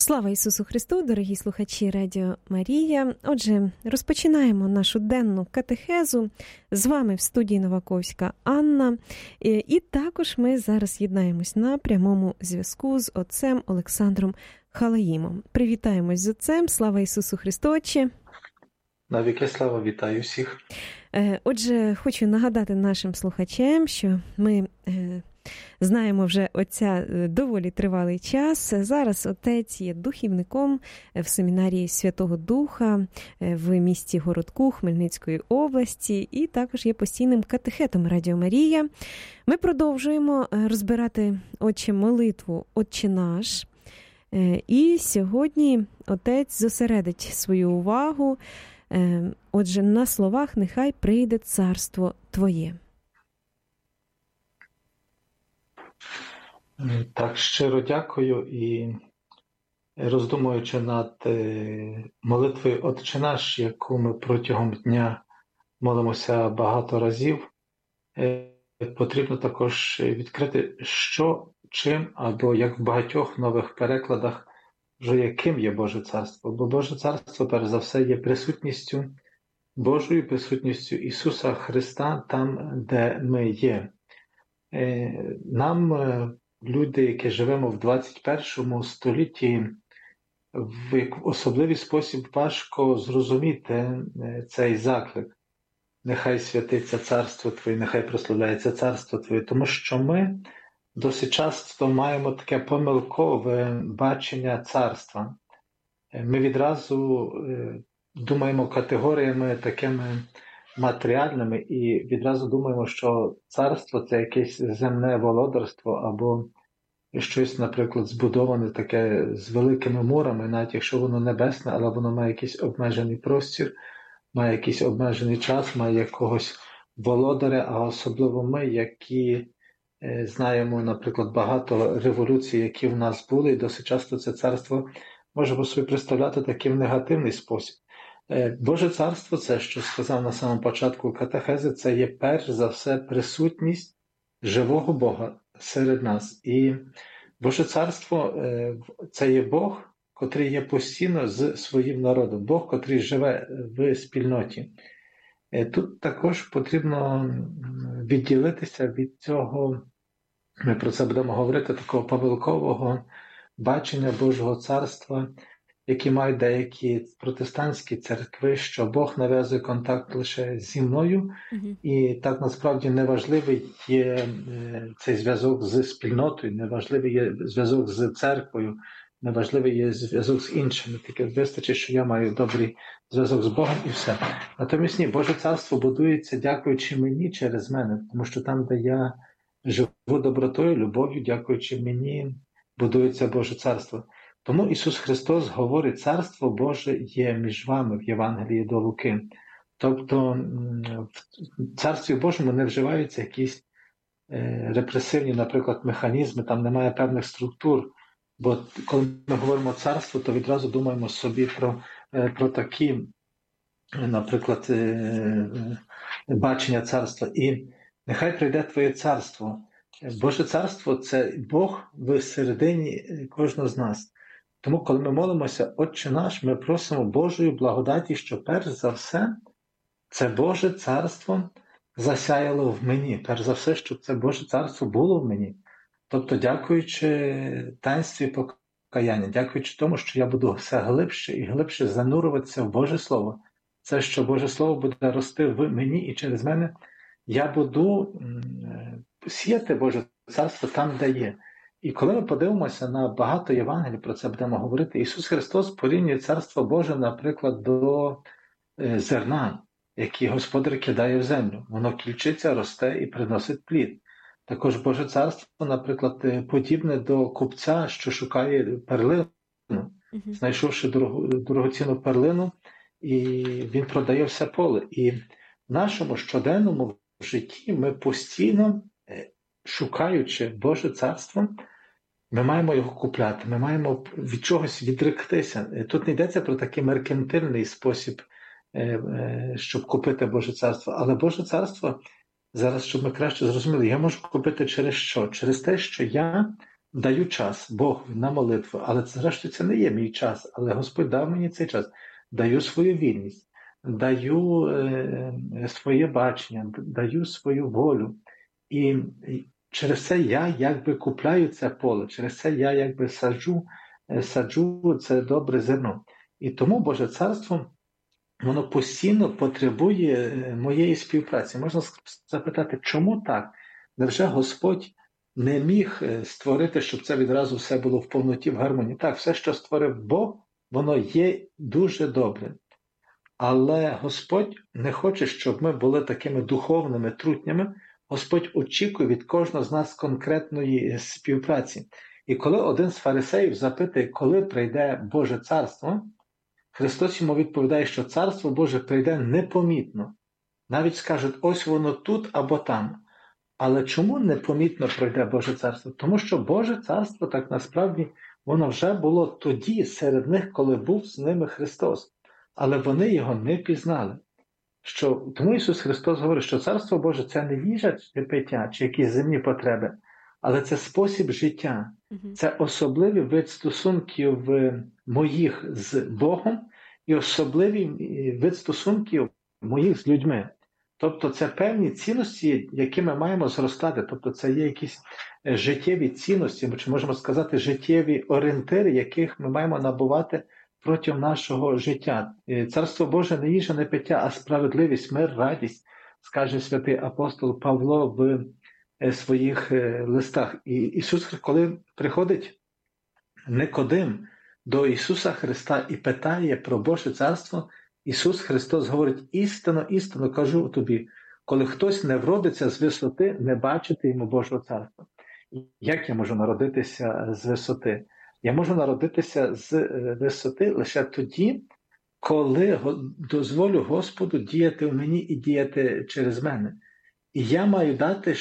Слава Ісусу Христу, дорогі слухачі Радіо Марія. Отже, розпочинаємо нашу денну катехезу. З вами в студії Новаковська Анна. І також ми зараз єднаємось на прямому зв'язку з отцем Олександром Халаїмом. Привітаємось з отцем. Слава Ісусу Христу, Отче. Навіки слава, вітаю всіх. Отже, хочу нагадати нашим слухачам, що ми знаємо вже отця доволі тривалий час. Зараз отець є духівником в семінарії Святого Духа в місті Городку Хмельницької області і також є постійним катехетом Радіо Марія. Ми продовжуємо розбирати, Отче, молитву «Отче наш». І сьогодні отець зосередить свою увагу, отже, на словах «Нехай прийде царство Твоє». Так, щиро дякую і роздумуючи над молитвою «Отче наш», яку ми протягом дня молимося багато разів, потрібно також відкрити, що, чим, або як в багатьох нових перекладах, вже яким є Боже Царство. Бо Боже Царство, перш за все, є присутністю Божою, присутністю Ісуса Христа там, де ми є. Нам, люди, які живемо в 21 столітті, в особливий спосіб важко зрозуміти цей заклик. Нехай святиться царство Твоє, нехай прославляється царство Твоє, тому що ми досить часто маємо таке помилкове бачення царства. Ми відразу думаємо категоріями такими матеріальними і відразу думаємо, що царство – це якесь земне володарство або щось, наприклад, збудоване таке з великими мурами, навіть якщо воно небесне, але воно має якийсь обмежений простір, має якийсь обмежений час, має якогось володаря, а особливо ми, які знаємо, наприклад, багато революцій, які в нас були, і досить часто це царство можемо собі представляти такий в негативний спосіб. Боже царство, це, що сказав на самому початку катехези, це є перш за все присутність живого Бога серед нас. І Боже царство – це є Бог, котрий є постійно з своїм народом, Бог, котрий живе в спільноті. Тут також потрібно відділитися від цього, ми про це будемо говорити, такого помилкового бачення Божого царства, які мають деякі протестантські церкви, що Бог нав'язує контакт лише зі мною, і так насправді неважливий є цей зв'язок з спільнотою, неважливий є зв'язок з церквою, неважливий є зв'язок з іншими, тільки вистачить, що я маю добрий зв'язок з Богом і все. Натомість ні, Боже царство будується дякуючи мені через мене, тому що там, де я живу добротою, любов'ю, дякуючи мені, будується Боже царство. Тому Ісус Христос говорить, царство Боже є між вами в Євангелії до Луки. Тобто в Царстві Божому не вживаються якісь репресивні, наприклад, механізми, там немає певних структур. Бо коли ми говоримо царство, то відразу думаємо собі про такі, наприклад, бачення царства. І нехай прийде Твоє царство. Боже царство – це Бог в середині кожного з нас. Тому, коли ми молимося «Отче наш», ми просимо Божої благодаті, що перш за все це Боже царство засяяло в мені. Перш за все, щоб це Боже царство було в мені. Тобто, дякуючи таїнстві покаяння, дякуючи тому, що я буду все глибше і глибше занурюватися в Боже Слово. Це, що Боже Слово буде рости в мені і через мене, я буду сіяти Боже царство там, де є. І коли ми подивимося на багато Євангелій, про це будемо говорити, Ісус Христос порівнює Царство Боже, наприклад, до зерна, яке Господар кидає в землю. Воно кільчиться, росте і приносить плід. Також Боже Царство, наприклад, подібне до купця, що шукає перлину, знайшовши дорогоцінну перлину, і він продає все поле. І в нашому щоденному житті ми постійно, шукаючи Боже Царство, ми маємо його купляти, ми маємо від чогось відректися. Тут не йдеться про такий меркантильний спосіб, щоб купити Боже Царство. Але Боже Царство, зараз, щоб ми краще зрозуміли, я можу купити через що? Через те, що я даю час Богу на молитву, але зрештою це не є мій час, але Господь дав мені цей час, даю свою вільність, даю своє бачення, даю свою волю. І через це я якби купляю це поле, через це я якби саджу це добре зерно. І тому Боже Царство, воно постійно потребує моєї співпраці. Можна запитати, чому так? Невже Господь не міг створити, щоб це відразу все було в повноті, в гармонії? Так, все, що створив Бог, воно є дуже добре. Але Господь не хоче, щоб ми були такими духовними трутнями. Господь очікує від кожного з нас конкретної співпраці. І коли один з фарисеїв запитує, коли прийде Боже Царство, Христос йому відповідає, що Царство Боже прийде непомітно. Навіть скажуть, ось воно тут або там. Але чому непомітно пройде Боже Царство? Тому що Боже Царство, так насправді, воно вже було тоді серед них, коли був з ними Христос. Але вони його не пізнали. Тому Ісус Христос говорить, що Царство Боже – це не їжа чи пиття, чи якісь земні потреби, але це спосіб життя. Це особливий вид стосунків моїх з Богом і особливий вид стосунків моїх з людьми. Тобто це певні цінності, які ми маємо зростати. Тобто це є якісь життєві цінності, чи можемо сказати життєві орієнтири, яких ми маємо набувати протягом нашого життя. Царство Боже не їжа, не пиття, а справедливість, мир, радість, скаже святий апостол Павло в своїх листах. І Ісус, коли приходить Никодим до Ісуса Христа і питає про Боже Царство, Ісус Христос говорить, істинно, істинно кажу тобі, коли хтось не вродиться з висоти, не бачити йому Божого Царства. Як я можу народитися з висоти? Я можу народитися з висоти лише тоді, коли дозволю Господу діяти в мені і діяти через мене. І я маю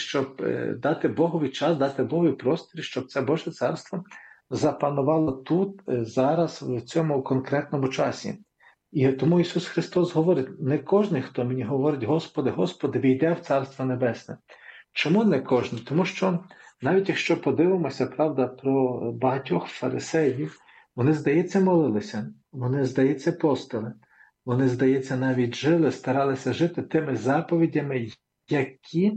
дати Богові час, дати Богові простір, щоб це Боже Царство запанувало тут, зараз, в цьому конкретному часі. І тому Ісус Христос говорить, не кожен, хто мені говорить, Господи, Господи, війде в Царство Небесне. Чому не кожен? Тому що навіть якщо подивимося, правда, про багатьох фарисеїв, вони, здається, молилися, вони, здається, постили, вони, здається, навіть жили, старалися жити тими заповідями, які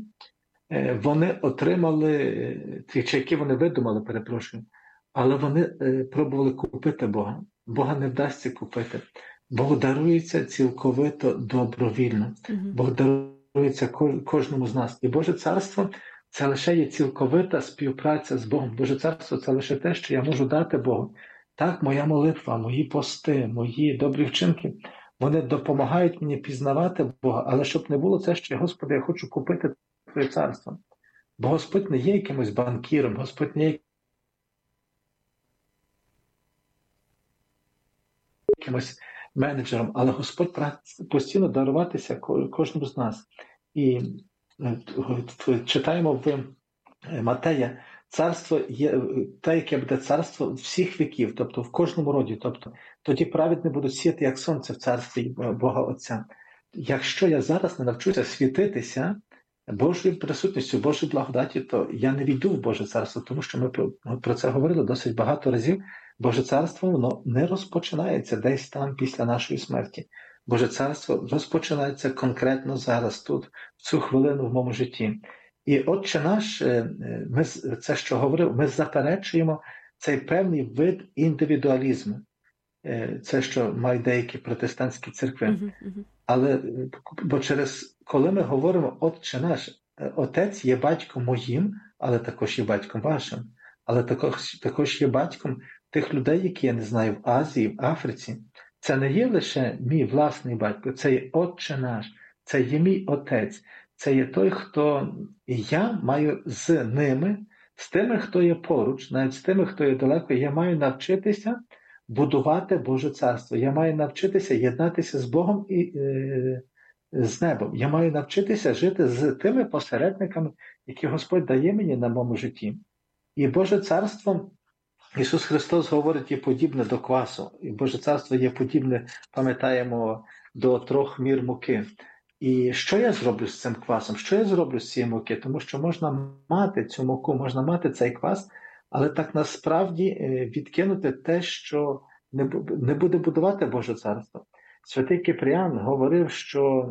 вони отримали, чи які вони видумали, перепрошую, але вони пробували купити Бога. Бога не вдасться купити. Бог дарується цілковито добровільно. Бог дарується кожному з нас. І Боже Царство – це лише є цілковита співпраця з Богом. Боже Царство – це лише те, що я можу дати Богу. Так, моя молитва, мої пости, мої добрі вчинки, вони допомагають мені пізнавати Бога, але щоб не було це, що, Господи, я хочу купити Твоє Царство. Бо Господь не є якимось банкіром, Господь не є якимось менеджером, але Господь постійно даруватися кожному з нас. І читаємо в Матея, царство є те, яке буде царство всіх віків, тобто в кожному роді. Тобто тоді праведні будуть сіяти, як сонце в царстві Бога Отця. Якщо я зараз не навчуся світитися Божою присутністю, Божою благодаті, то я не війду в Боже Царство, тому що ми про це говорили досить багато разів. Боже Царство, воно не розпочинається десь там після нашої смерті. Боже Царство розпочинається конкретно зараз, тут, в цю хвилину в моєму житті. І Отче наш, ми це, що говорив, ми заперечуємо цей певний вид індивідуалізму. Це, що мають деякі протестантські церкви. Але, коли ми говоримо Отче наш, Отець є батьком моїм, але також є батьком вашим. Але також є батьком тих людей, які я не знаю в Азії, в Африці. Це не є лише мій власний батько, це є Отче наш, це є мій Отець. Це є той, хто я маю з ними, з тими, хто є поруч, навіть з тими, хто є далеко, я маю навчитися будувати Боже Царство. Я маю навчитися єднатися з Богом і з небом. Я маю навчитися жити з тими посередниками, які Господь дає мені на моєму житті. І Боже Царство, Ісус Христос говорить, є подібне до квасу. І Боже Царство є подібне, пам'ятаємо, до 3 мір муки. І що я зроблю з цим квасом? Що я зроблю з цієї муки? Тому що можна мати цю муку, можна мати цей квас, але так насправді відкинути те, що не буде будувати Боже царство. Святий Кипріан говорив, що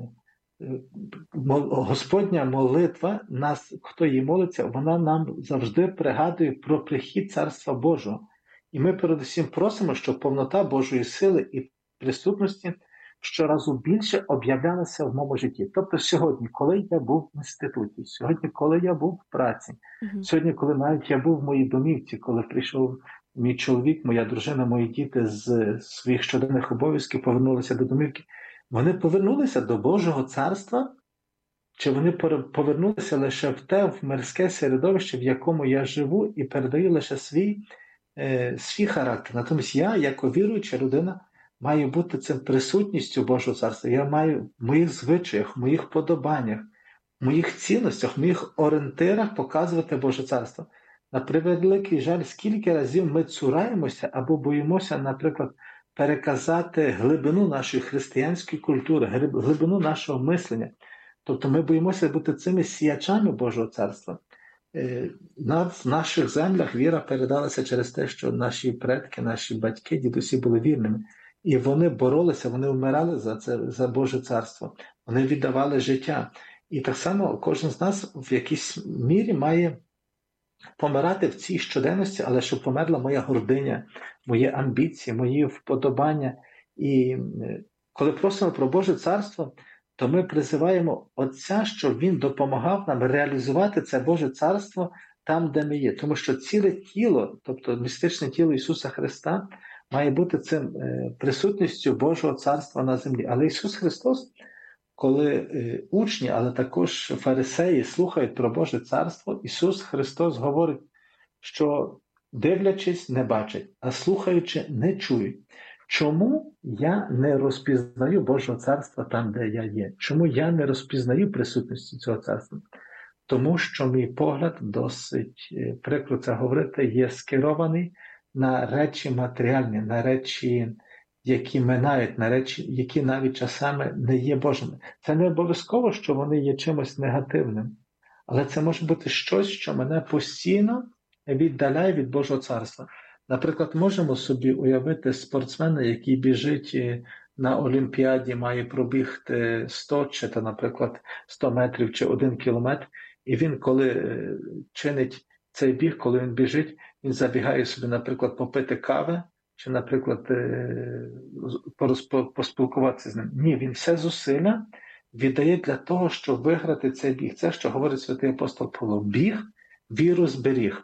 Господня молитва, нас, хто її молиться, вона нам завжди пригадує про прихід Царства Божого. І ми передусім просимо, щоб повнота Божої сили і присутності щоразу більше об'являлася в моєму житті. Тобто сьогодні, коли я був в інституті, сьогодні, коли я був в праці, сьогодні, коли навіть я був в моїй домівці, коли прийшов мій чоловік, моя дружина, мої діти з своїх щоденних обов'язків повернулися до домівки, вони повернулися до Божого царства, чи вони повернулися лише в мирське середовище, в якому я живу, і передаю лише свій характер. Натомість я, як віруюча людина, маю бути цим присутністю Божого царства. Я маю в моїх звичаях, в моїх подобаннях, в моїх цінностях, в моїх орієнтирах показувати Боже царство. На превеликий жаль, скільки разів ми цураємося або боїмося, наприклад, переказати глибину нашої християнської культури, глибину нашого мислення. Тобто ми боїмося бути цими сіячами Божого царства. В наших землях віра передалася через те, що наші предки, наші батьки, дідусі були вірними. І вони боролися, вони вмирали за Боже царство. Вони віддавали життя. І так само кожен з нас в якійсь мірі має помирати в цій щоденності, але щоб померла моя гординя, мої амбіції, мої вподобання. І коли просимо про Боже царство, то ми призиваємо Отця, щоб Він допомагав нам реалізувати це Боже царство там, де ми є. Тому що ціле тіло, тобто містичне тіло Ісуса Христа, має бути цим присутністю Божого царства на землі. Але Ісус Христос, коли учні, але також фарисеї слухають про Боже царство, Ісус Христос говорить, що дивлячись, не бачать, а слухаючи, не чують. Чому я не розпізнаю Божого царства там, де я є? Чому я не розпізнаю присутності цього царства? Тому що мій погляд, досить прикро це говорити, є скерований на речі матеріальні, на речі, які минають, на речі, які навіть часами не є Божими. Це не обов'язково, що вони є чимось негативним, але це може бути щось, що мене постійно віддаляє від Божого царства. Наприклад, можемо собі уявити спортсмена, який біжить на Олімпіаді, має пробігти 100 чи, наприклад, 100 метрів чи 1 кілометр, і він, коли чинить цей біг, коли він біжить, він забігає собі, наприклад, попити кави, чи, наприклад, поспілкуватися з ним. Ні, він все зусилля віддає для того, щоб виграти цей біг. Це, що говорить святий апостол Павло. Біг, віру зберіг.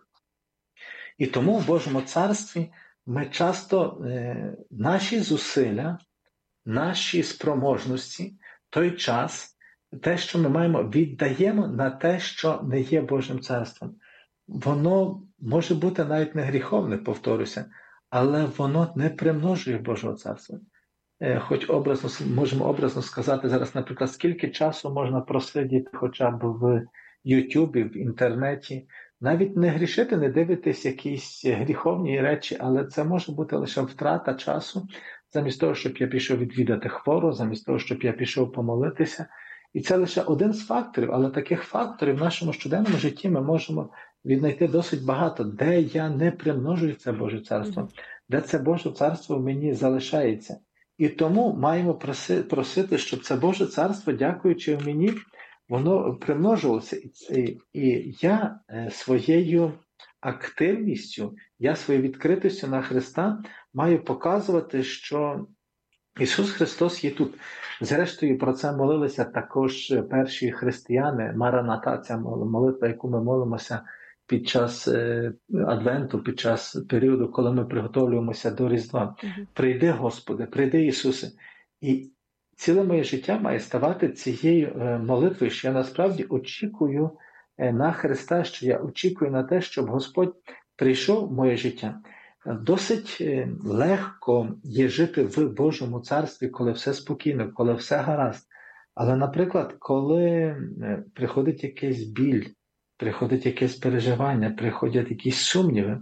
І тому в Божому царстві ми часто наші зусилля, наші спроможності, той час, те, що ми маємо, віддаємо на те, що не є Божим царством. Воно може бути навіть не гріховне, повторюся, але воно не примножує Божого царства. Хоч можемо образно сказати зараз, наприклад, скільки часу можна просидіти хоча б в Ютубі, в інтернеті, навіть не грішити, не дивитись якісь гріховні речі, але це може бути лише втрата часу, замість того, щоб я пішов відвідати хвору, замість того, щоб я пішов помолитися. І це лише один з факторів, але таких факторів в нашому щоденному житті ми можемо віднайти досить багато, де я не примножую це Боже царство, де це Боже царство в мені залишається. І тому маємо просити, щоб це Боже царство, дякуючи в мені, воно примножувалося. І я своєю активністю, я своєю відкритістю на Христа маю показувати, що Ісус Христос є тут. Зрештою, про це молилися також перші християни, Мараната, ця молитва, яку ми молимося під час Адвенту, під час періоду, коли ми приготовлюємося до Різдва. Прийди, Господи, прийди, Ісусе. І ціле моє життя має ставати цією молитвою, що я насправді очікую на Христа, що я очікую на те, щоб Господь прийшов в моє життя. Досить легко є жити в Божому царстві, коли все спокійно, коли все гаразд. Але, наприклад, коли приходить якийсь біль, приходить якесь переживання, приходять якісь сумніви,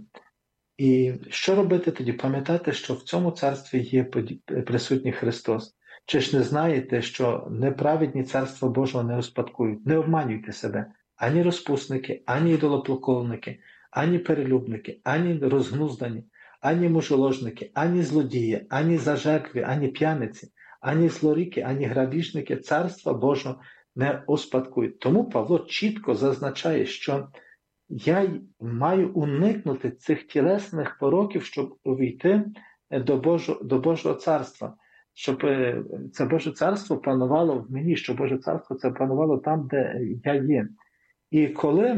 і що робити тоді? Пам'ятати, що в цьому царстві є присутній Христос. Чи ж не знаєте, що неправедні царства Божого не успадкують? Не обманюйте себе. Ані розпусники, ані ідолопоклонники, ані перелюбники, ані розгнуздані, ані мужоложники, ані злодії, ані зажеркві, ані п'яниці, ані злоріки, ані грабіжники Царства Божого не успадкують. Тому Павло чітко зазначає, що я маю уникнути цих тілесних пороків, щоб увійти до Божого царства, щоб це Боже царство панувало в мені, щоб Боже царство це панувало там, де я є. І коли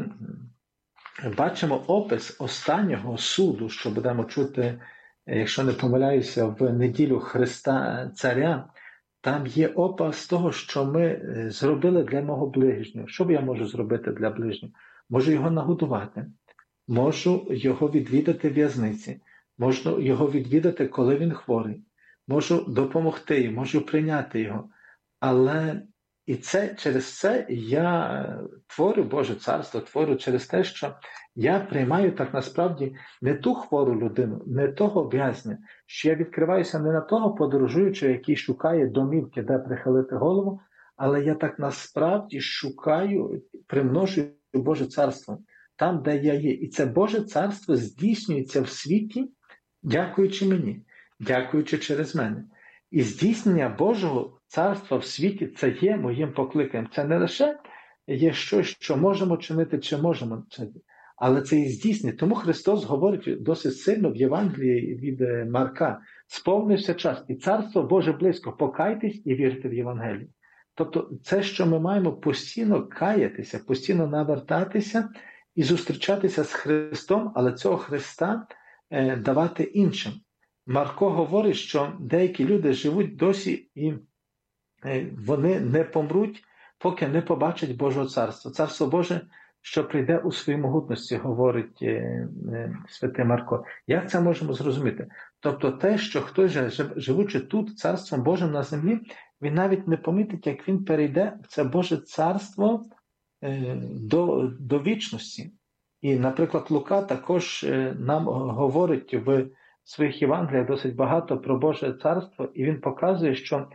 бачимо опис останнього суду, що будемо чути, якщо не помиляюся, в неділю Христа Царя, там є опис того, що ми зробили для мого ближнього. Що я можу зробити для ближнього? Можу його нагодувати, можу його відвідати в в'язниці, можу його відвідати, коли він хворий, можу допомогти йому, можу прийняти його. Але і через це я творю Боже царство, творю через те, що я приймаю так насправді не ту хвору людину, не того в'язня, що я відкриваюся не на того подорожуючого, який шукає домівки, де прихилити голову, але я так насправді шукаю, примножую Боже царство там, де я є. І це Боже царство здійснюється в світі, дякуючи мені, дякуючи через мене. І здійснення Божого царства в світі – це є моїм покликанням. Це не лише є щось, що можемо чинити чи можемо чинити, але це і здійснення. Тому Христос говорить досить сильно в Євангелії від Марка: «Сповнився час, і царство Боже близько, покайтесь і вірте в Євангелію». Тобто це, що ми маємо постійно каятися, постійно навертатися і зустрічатися з Христом, але цього Христа давати іншим. Марко говорить, що деякі люди живуть досі і вони не помруть, поки не побачать Божого царства. Царство Боже, що прийде у своїй могутності, говорить святий Марко. Як це можемо зрозуміти? Тобто те, що хтось, живучи тут, Царством Божим на землі, він навіть не помітить, як він перейде в це Боже царство до вічності. І, наприклад, Лука також нам говорить в своїх Євангеліях досить багато про Боже царство, і він показує, що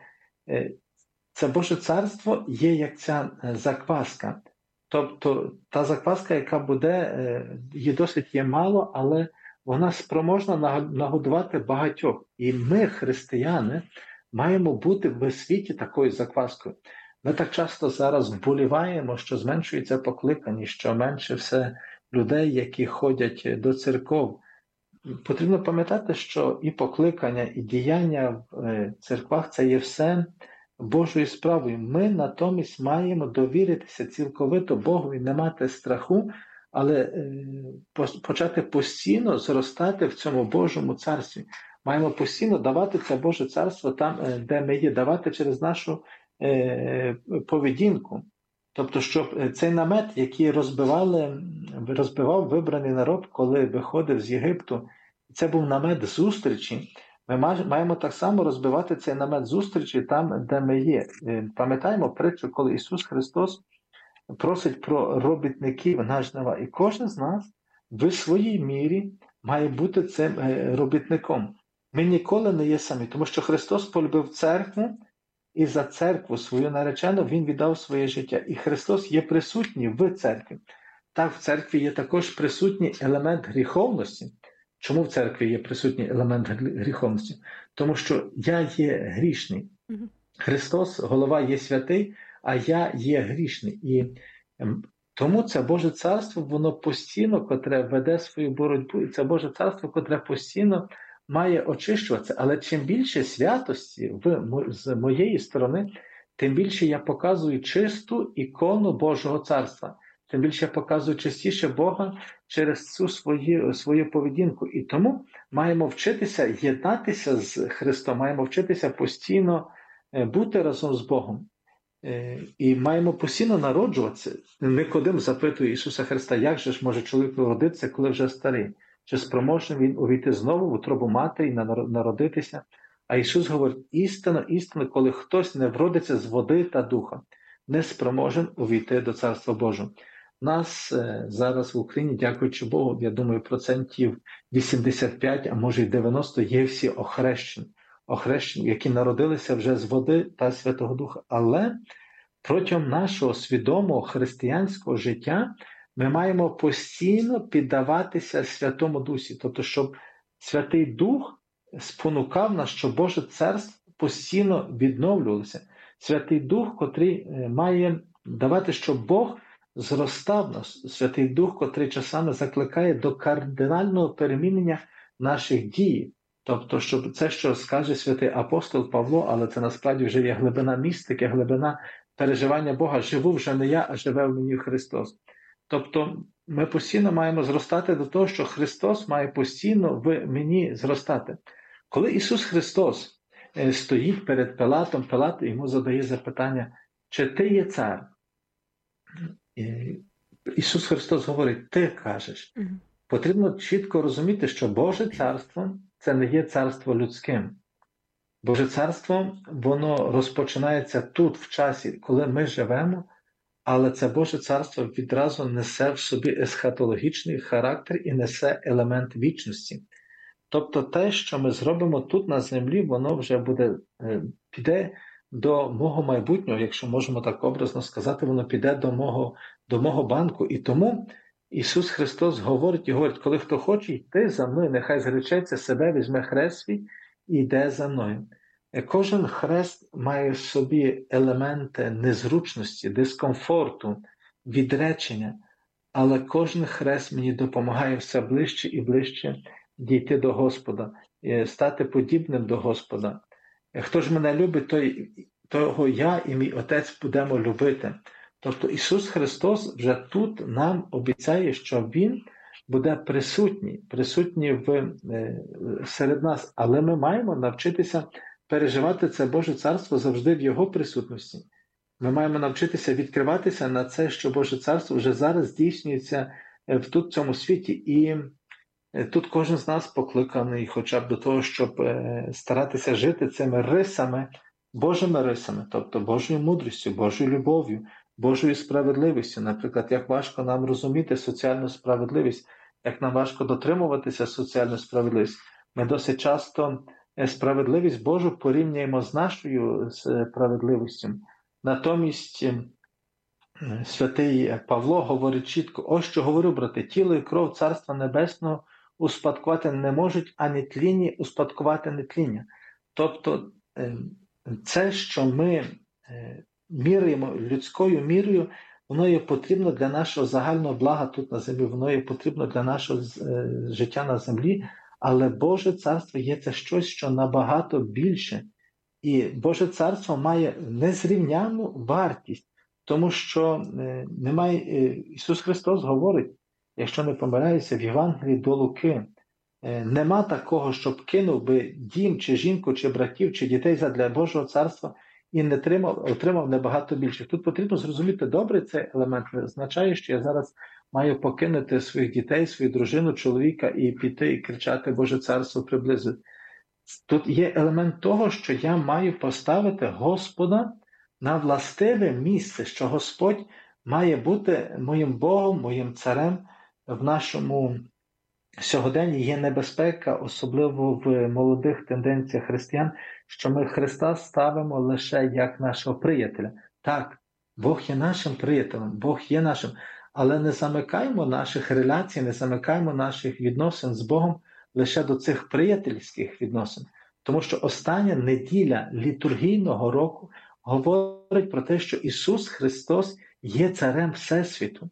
це Боже царство є як ця закваска. Тобто та закваска, яка буде, її досить є мало, але вона спроможна нагодувати багатьох. І ми, християни, маємо бути в світі такою закваскою. Ми так часто зараз вболіваємо, що зменшується покликаність, що менше все людей, які ходять до церков. Потрібно пам'ятати, що і покликання, і діяння в церквах – це є все Божою справою. Ми натомість маємо довіритися цілковито Богу і не мати страху, але почати постійно зростати в цьому Божому царстві. Маємо постійно давати це Боже царство там, де ми є, давати через нашу поведінку. Тобто, щоб цей намет, який розбивав вибраний народ, коли виходив з Єгипту, це був намет зустрічі, ми маємо так само розбивати цей намет зустрічі там, де ми є. Пам'ятаємо притчу, коли Ісус Христос просить про робітників на жнива, і кожен з нас в своїй мірі має бути цим робітником. Ми ніколи не є самі, тому що Христос полюбив церкву, і за церкву свою наречену Він віддав своє життя. І Христос є присутній в церкві. Так, в церкві є також присутній елемент гріховності. Чому в церкві є присутній елемент гріховності? Тому що я є грішний. Христос, голова, є святий, а я є грішний. І тому це Боже царство, воно постійно, котре веде свою боротьбу, і це Боже царство, котре постійно має очищуватися. Але чим більше святості з моєї сторони, тим більше я показую чисту ікону Божого царства. Тим більше я показую частіше Бога через цю свою поведінку. І тому маємо вчитися єднатися з Христом, маємо вчитися постійно бути разом з Богом. І маємо постійно народжуватися. Никодим запитує Ісуса Христа, як же ж може чоловік народитися, коли вже старий? Чи спроможний він увійти знову в утробу матері і народитися? А Ісус говорить, істинно, коли хтось не вродиться з води та духа, не спроможен увійти до Царства Божого. Нас зараз в Україні, дякуючи Богу, я думаю, 85%, а може й 90% є всі охрещені, які народилися вже з води та Святого Духа. Але протягом нашого свідомого християнського життя Ми маємо постійно піддаватися Святому Дусі, тобто, щоб Святий Дух спонукав нас, щоб Боже Царство постійно відновлювалося. Святий Дух, котрий має давати, щоб Бог зростав нас. Святий Дух, котрий часами закликає до кардинального перемінення наших дій. Тобто, щоб це, що скаже святий апостол Павло, але це насправді вже є глибина містики, глибина переживання Бога. Живу вже не я, а живе в мені Христос. Тобто ми постійно маємо зростати до того, що Христос має постійно в мені зростати. Коли Ісус Христос стоїть перед Пилатом, Пилат йому задає запитання, чи ти є цар? Ісус Христос говорить, ти кажеш. Потрібно чітко розуміти, що Боже царство – це не є царство людським. Боже царство, воно розпочинається тут, в часі, коли ми живемо, але це Боже царство відразу несе в собі есхатологічний характер і несе елемент вічності. Тобто те, що ми зробимо тут на землі, воно вже піде до мого майбутнього, якщо можемо так образно сказати, воно піде до мого банку. І тому Ісус Христос говорить, коли хто хоче йти за мною, нехай зречеться себе, візьме хрест свій і йде за мною. Кожен хрест має в собі елементи незручності, дискомфорту, відречення, але кожен хрест мені допомагає все ближче і ближче дійти до Господа, стати подібним до Господа. Хто ж мене любить, того я і мій Отець будемо любити. Тобто Ісус Христос вже тут нам обіцяє, що Він буде присутній серед нас, але ми маємо навчитися переживати це Боже Царство завжди в Його присутності. Ми маємо навчитися відкриватися на це, що Боже Царство вже зараз здійснюється в цьому світі. І тут кожен з нас покликаний хоча б до того, щоб старатися жити цими рисами, Божими рисами, тобто Божою мудрістю, Божою любов'ю, Божою справедливістю. Наприклад, як важко нам розуміти соціальну справедливість, як нам важко дотримуватися соціальної справедливості. Ми досить часто справедливість Божу порівнюємо з нашою справедливістю. Натомість святий Павло говорить чітко, ось що говорю, брати, тіло і кров Царства Небесного успадкувати не можуть, ані тлінні успадкувати нетління. Тобто це, що ми міряємо людською мірою, воно є потрібно для нашого загального блага тут на землі, воно є потрібно для нашого життя на землі, але Боже Царство є це щось, що набагато більше. І Боже Царство має незрівнянну вартість, тому що Ісус Христос говорить, якщо не помиляюся, в Євангелії до Луки, нема такого, щоб кинув би дім, чи жінку, чи братів, чи дітей задля Божого Царства і не отримав набагато більше. Тут потрібно зрозуміти, добре цей елемент не означає, що я зараз маю покинути своїх дітей, свою дружину, чоловіка і піти і кричати «Боже Царство приблизить». Тут є елемент того, що я маю поставити Господа на властиве місце, що Господь має бути моїм Богом, моїм царем в нашому сьогоденні. Є небезпека, особливо в молодих тенденціях християн, що ми Христа ставимо лише як нашого приятеля. Так, Бог є нашим приятелем, Бог є нашим, але не замикаємо наших реляцій, не замикаємо наших відносин з Богом лише до цих приятельських відносин. Тому що остання неділя літургійного року говорить про те, що Ісус Христос є царем Всесвіту.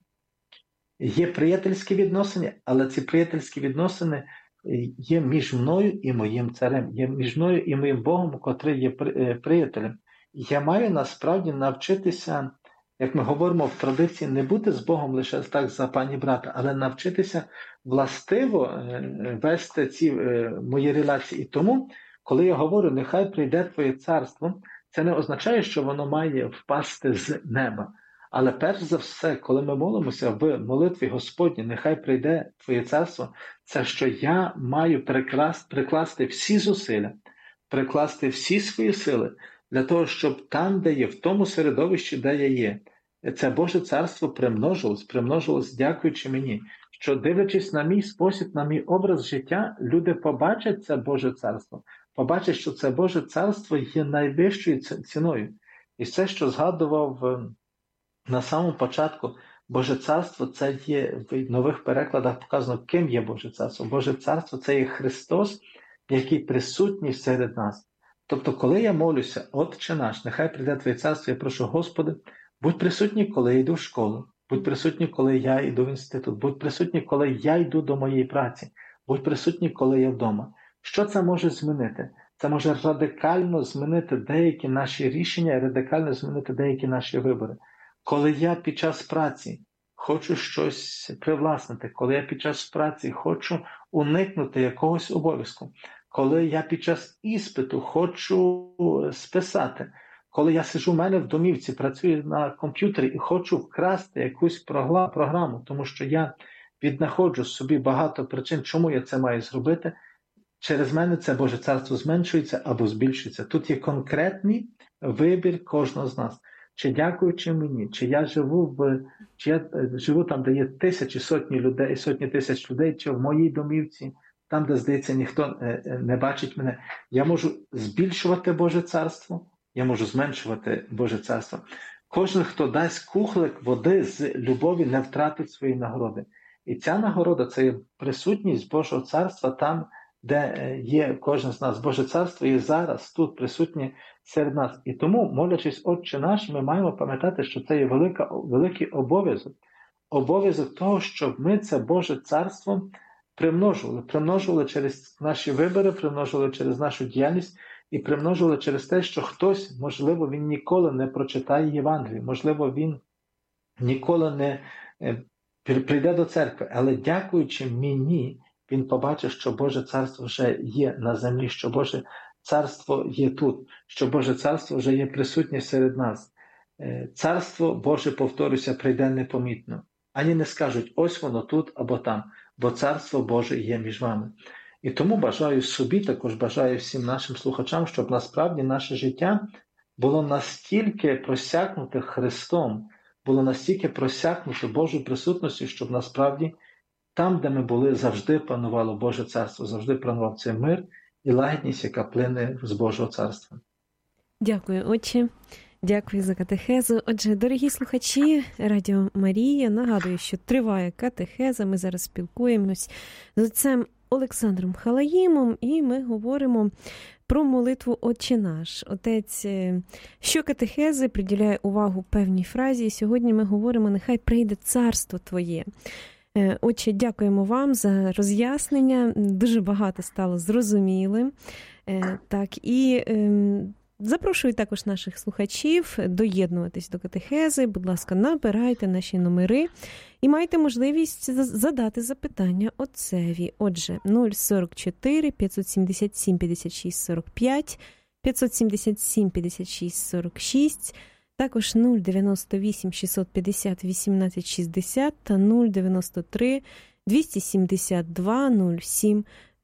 Є приятельські відносини, але ці приятельські відносини є між мною і моїм царем, є між мною і моїм Богом, котрий є приятелем. Я маю насправді навчитися, як ми говоримо в традиції, не бути з Богом лише так за пані брата, але навчитися властиво вести ці мої реляції. І тому, коли я говорю, нехай прийде Твоє царство, це не означає, що воно має впасти з неба. Але перш за все, коли ми молимося в молитві Господній, нехай прийде Твоє царство, це що я маю прикласти всі зусилля, прикласти всі свої сили для того, щоб там, де є, в тому середовищі, де я є, це Боже царство примножилось, дякуючи мені, що дивлячись на мій спосіб, на мій образ життя, люди побачать це Боже царство, побачать, що це Боже царство є найвищою ціною. І все, що згадував на самому початку, Боже царство – це є, в нових перекладах показано, ким є Боже царство. Боже царство – це є Христос, який присутній серед нас. Тобто, коли я молюся, Отче наш, нехай прийде Твоє царство, я прошу, Господи, будь присутній, коли я йду в школу, будь присутній, коли я йду в інститут, будь присутній, коли я йду до моєї праці, будь присутній, коли я вдома. Що це може змінити? Це може радикально змінити деякі наші рішення і радикально змінити деякі наші вибори. Коли я під час праці хочу щось привласнити, коли я під час праці хочу уникнути якогось обов'язку, коли я під час іспиту хочу списати, коли я сиджу в мене в домівці, працюю на комп'ютері і хочу вкрасти якусь програму, тому що я віднаходжу собі багато причин, чому я це маю зробити, через мене це Боже царство зменшується або збільшується. Тут є конкретний вибір кожного з нас. Чи дякуючи мені, чи я живу там, де є тисячі, сотні людей, сотні тисяч людей, чи в моїй домівці, там, де, здається, ніхто не бачить мене. Я можу збільшувати Боже царство, я можу зменшувати Боже царство. Кожен, хто дасть кухлик води з любові, не втратить свої нагороди. І ця нагорода – це є присутність Божого царства там, де є кожен з нас. Боже царство є зараз, тут присутнє серед нас. І тому, молячись Отче наш, ми маємо пам'ятати, що це є великий обов'язок. Обов'язок того, щоб ми це Боже царство примножували через наші вибори, примножували через нашу діяльність і примножували через те, що хтось, можливо, він ніколи не прочитає Євангелію, можливо, він ніколи не прийде до церкви, але дякуючи мені, він побачив, що Боже царство вже є на землі, що Боже царство є тут, що Боже царство вже є присутнє серед нас. Царство Боже, повторюся, прийде непомітно. Ані не скажуть, ось воно тут або там, бо царство Боже є між вами. І тому бажаю собі, також бажаю всім нашим слухачам, щоб насправді наше життя було настільки просякнуте Христом, було настільки просякнуте Божою присутністю, щоб насправді там, де ми були, завжди панувало Боже царство, завжди панував цей мир і лагідність, яка плине з Божого царства. Дякую, Отче. Дякую за катехезу. Отже, дорогі слухачі Радіо Марія, нагадую, що триває катехеза. Ми зараз спілкуємось з отцем Олександром Халаїмом, і ми говоримо про молитву «Отче наш». Отець щокатехези приділяє увагу певній фразі, і сьогодні ми говоримо «Нехай прийде царство Твоє». Отче, дякуємо вам за роз'яснення. Дуже багато стало зрозумілим. Так, і запрошую також наших слухачів доєднуватись до катехези. Будь ласка, набирайте наші номери і маєте можливість задати запитання отцеві. Отже, 044 577 56 45, 577 56 46, також 098 650 18 60 та 093 272 07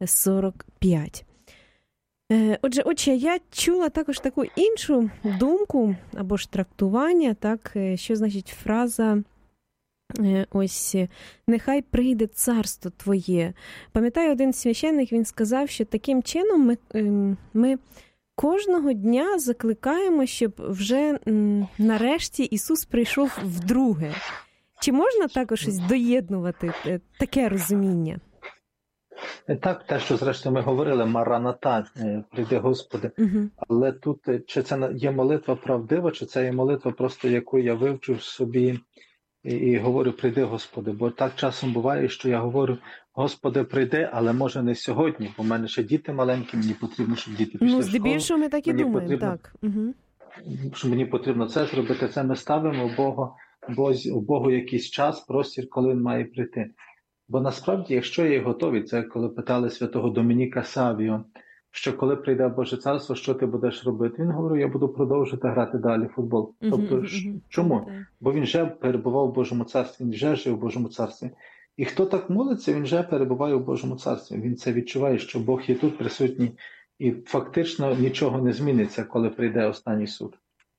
45. Отже, Отче, я чула також таку іншу думку або ж трактування, так, що значить фраза ось «Нехай прийде царство Твоє». Пам'ятаю, один священник, він сказав, що таким чином ми кожного дня закликаємо, щоб вже нарешті Ісус прийшов вдруге. Чи можна також доєднувати таке розуміння? Так, те, що зрештою ми говорили, Мараната, прийди Господи. Але тут, чи це є молитва правдива, чи це є молитва просто, яку я вивчив собі і говорю, прийди Господи. Бо так часом буває, що я говорю, Господи, прийди, але може не сьогодні, бо в мене ще діти маленькі, мені потрібно, щоб діти пішли в школу. Здебільшого ми так і думаємо, потрібно, так. Що мені потрібно це зробити, це ми ставимо у Богу якийсь час, простір, коли Він має прийти. Бо насправді, якщо є готові, це коли питали святого Домініка Савіо, що коли прийде Боже царство, що ти будеш робити? Він говорив, я буду продовжувати грати далі в футбол. Тобто, чому? Бо він вже перебував у Божому царстві, він вже жив у Божому царстві. І хто так молиться, він вже перебуває у Божому царстві. Він це відчуває, що Бог є тут присутній, і фактично нічого не зміниться, коли прийде останній суд.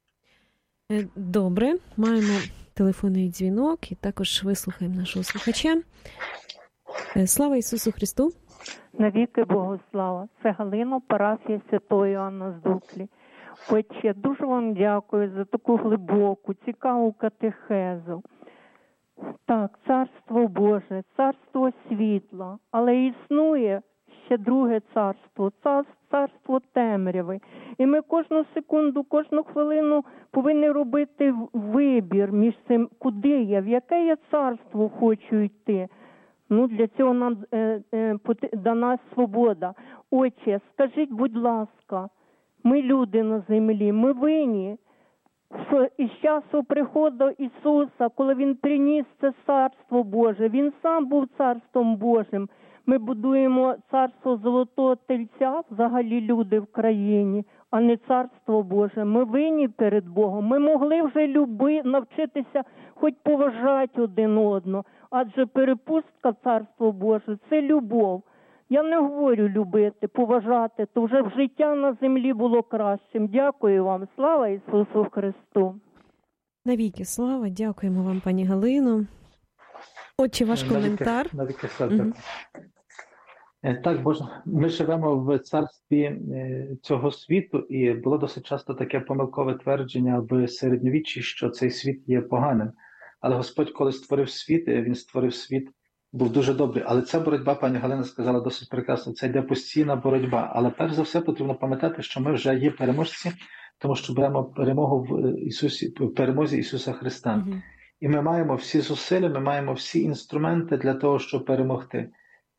Добре, маємо телефонний дзвінок і також вислухаємо нашого слухача. Слава Ісусу Христу! Навіки Богу слава! Це Галина, парафія Святої Анни з Дуклі. Отче, дуже вам дякую за таку глибоку, цікаву катехезу. Так, царство Боже, царство світла, але існує ще друге царство, царство темряви. І ми кожну секунду, кожну хвилину повинні робити вибір між цим, куди я, в яке я царство хочу йти. Для цього нам дана свобода. Отче, скажіть, будь ласка, ми люди на землі, ми винні, що із часу приходу Ісуса, коли Він приніс це Царство Боже, Він сам був Царством Божим. Ми будуємо Царство Золотого Тельця, взагалі люди в країні, а не Царство Боже. Ми винні перед Богом. Ми могли вже навчитися хоч поважати один одного, адже перепустка Царство Боже – це любов. Я не говорю любити, поважати, то вже в життя на землі було кращим. Дякую вам. Слава Ісусу Христу. Навіки слава. Дякуємо вам, пані Галино. Отче, ваш коментар. Навіки слава. Так, ми живемо в царстві цього світу, і було досить часто таке помилкове твердження в середньовіччі, що цей світ є поганим. Але Господь, коли створив світ, Він створив світ, був дуже добрий. Але ця боротьба, пані Галина сказала досить прекрасно, це йде постійна боротьба. Але перш за все потрібно пам'ятати, що ми вже є переможці, тому що беремо перемогу в перемозі Ісуса Христа. І ми маємо всі зусилля, ми маємо всі інструменти для того, щоб перемогти.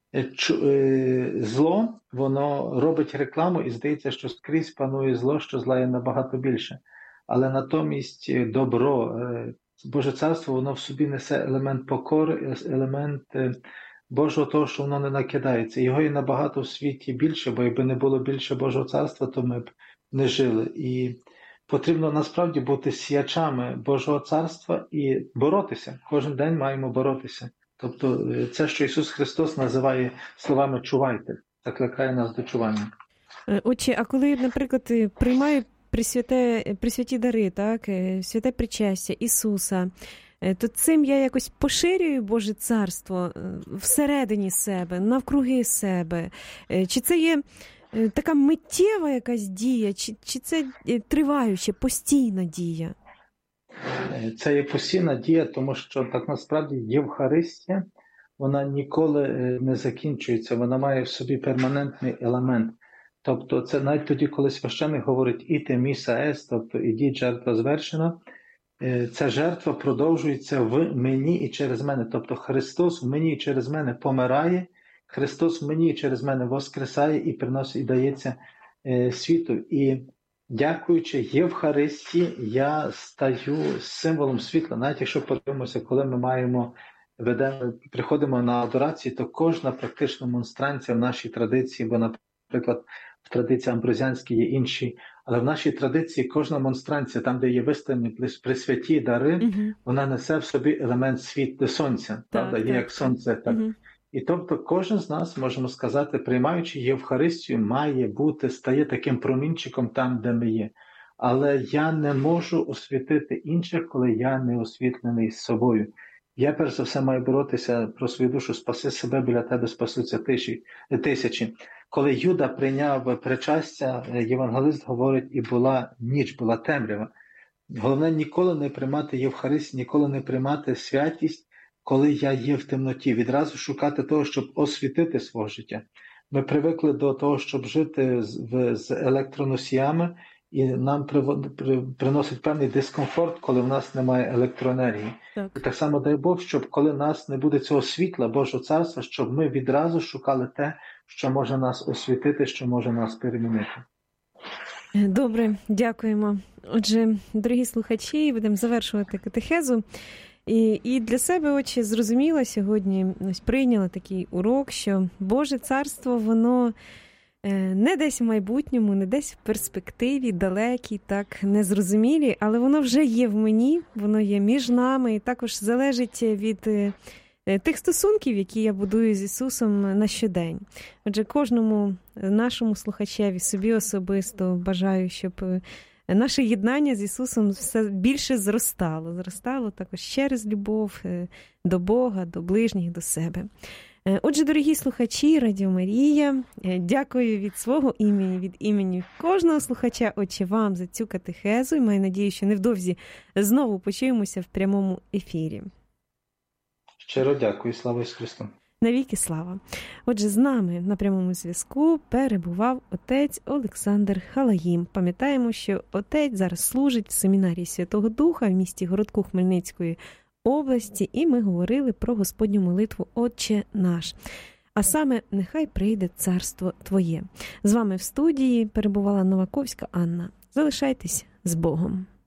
Зло, воно робить рекламу і здається, що скрізь панує зло, що зла є набагато більше. Але натомість добро, Боже Царство, воно в собі несе елемент покори, елемент Божого того, що воно не накидається. Його є набагато в світі більше, бо якби не було більше Божого Царства, то ми б не жили. І потрібно насправді бути сіячами Божого Царства і боротися. Кожен день маємо боротися. Тобто це, що Ісус Христос називає словами «чувайте», закликає нас до чування. Отче, а коли, наприклад, приймаю присвяті дари, так, святе причастя Ісуса, то цим я якось поширюю Боже Царство всередині себе, навкруги себе? Чи це є така миттєва якась дія, чи це триваюча, постійна дія? Це є постійна дія, тому що так насправді Євхаристія, вона ніколи не закінчується, вона має в собі перманентний елемент. Тобто це навіть тоді, коли священник говорить «іте міса ест», тобто «ідіть, жертва звершена», ця жертва продовжується в мені і через мене. Тобто Христос в мені і через мене помирає, Христос в мені і через мене воскресає і приносить, і дається світу. І дякуючи Євхаристії, я стаю символом світла. Навіть якщо подивимося, коли ми приходимо на адорацію, то кожна практична монстранція в нашій традиції, бо, наприклад, в традиції амброзіанській є інші, але в нашій традиції кожна монстранція, там, де є виставлені присвяті дари, вона несе в собі елемент сонця, правда? Є як сонце. Так. І тобто кожен з нас, можемо сказати, приймаючи Євхаристію, стає таким промінчиком там, де ми є. Але я не можу освітити інших, коли я не освітлений з собою. Я, перш за все, маю боротися про свою душу, спаси себе, біля тебе спасуться тисячі. Коли Юда прийняв причастя, євангелист говорить, і була ніч, була темрява. Головне ніколи не приймати Євхаристію, ніколи не приймати святість, коли я є в темноті. Відразу шукати того, щоб освітити своє життя. Ми привикли до того, щоб жити з електроносіями, і нам приносить певний дискомфорт, коли в нас немає електроенергії. І так само дай Бог, щоб коли в нас не буде цього світла Божого Царства, щоб ми відразу шукали те, що може нас освітити, що може нас перемінити. Добре, дякуємо. Отже, дорогі слухачі, будемо завершувати катехезу. І для себе, отче, зрозуміла сьогодні, прийняла такий урок, що Боже Царство, воно не десь в майбутньому, не десь в перспективі, далекій, так, незрозумілі, але воно вже є в мені, воно є між нами, і також залежить від тих стосунків, які я будую з Ісусом на щодень. Отже, кожному нашому слухачеві, собі особисто бажаю, щоб наше єднання з Ісусом все більше зростало також через любов до Бога, до ближніх, до себе. Отже, дорогі слухачі Радіо Марія, дякую від свого імені, від імені кожного слухача, отче, вам за цю катехезу, і маю надію, що невдовзі знову почуємося в прямому ефірі. Щиро дякую, слава Ісусу Христу. Навіки слава. Отже, з нами на прямому зв'язку перебував отець Олександр Халаїм. Пам'ятаємо, що отець зараз служить в семінарії Святого Духа в місті Городку Хмельницької області, і ми говорили про Господню молитву «Отче наш». А саме «Нехай прийде царство Твоє». З вами в студії перебувала Новаковська Анна. Залишайтесь з Богом.